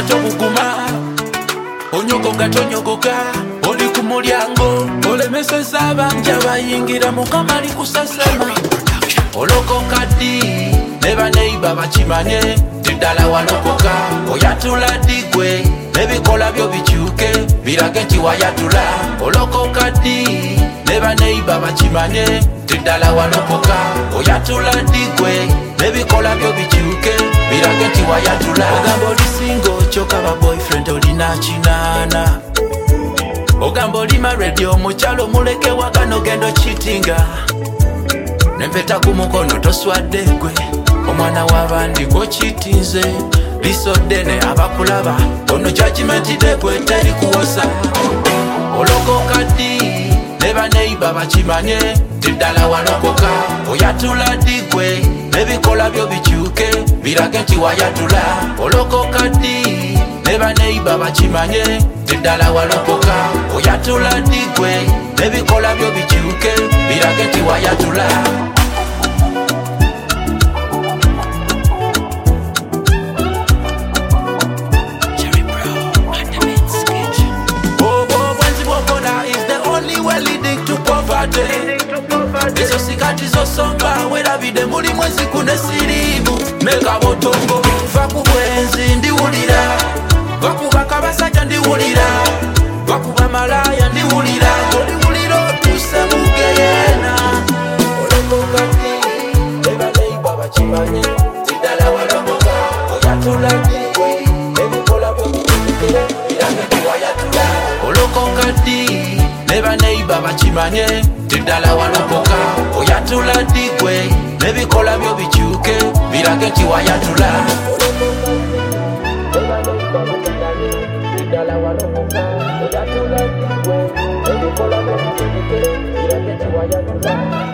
tobuguma onyogoga tonyogoga oli ku mulyango olemeseza abanja bayingira mukama ali kusasema olokoka ddi ne baneiba bakimanye tiddala walokoka oyatula digwe nebikola byo bikyuke birage nti wayatula olokoka ddi ne baneiba bakimanye tiddala walokoka oyatula digwe nebikola byo bikyuke birage nti wayatula ogamba olisinga okyoka ba boyfriend olina kinana ogamba oli married omukyalo muleke wakano gendo cheatinga nempeta ku mukono toswadde gwe omwana w'abandi gwokitinze lisodene abakulaba ono judgment degwe teri kuwosa olokoka ddi ne baneiba bakimanye tiddala walokoka oyatula digwe nebikola byo bikyuke birage nti wayatula olokoka ddi ne baneiba bakimanye tiddala walokoka oyatula digwe nebikola byo bikyuke birage nti wayatula ezo sikati zosomba werabide muli mwezi kunesirimu meka botongo va ku bwenzi ndiwulira vakubaka basajja ndiwulira vakuba malaya ndiwulira oliwulira otuse mugeyena olokokati ebaneiba bakimanye tiddala walomoka oyatula digwe ebikola byokutukire birage tiwayatula olokokati ne baneiba bakimanye tiddala walokoka oyatula digwe nebikola byo bikyuke birage nti wayatula tiddala walokoka oyatula digwe nebikola byo bikyuke birage nti wayatula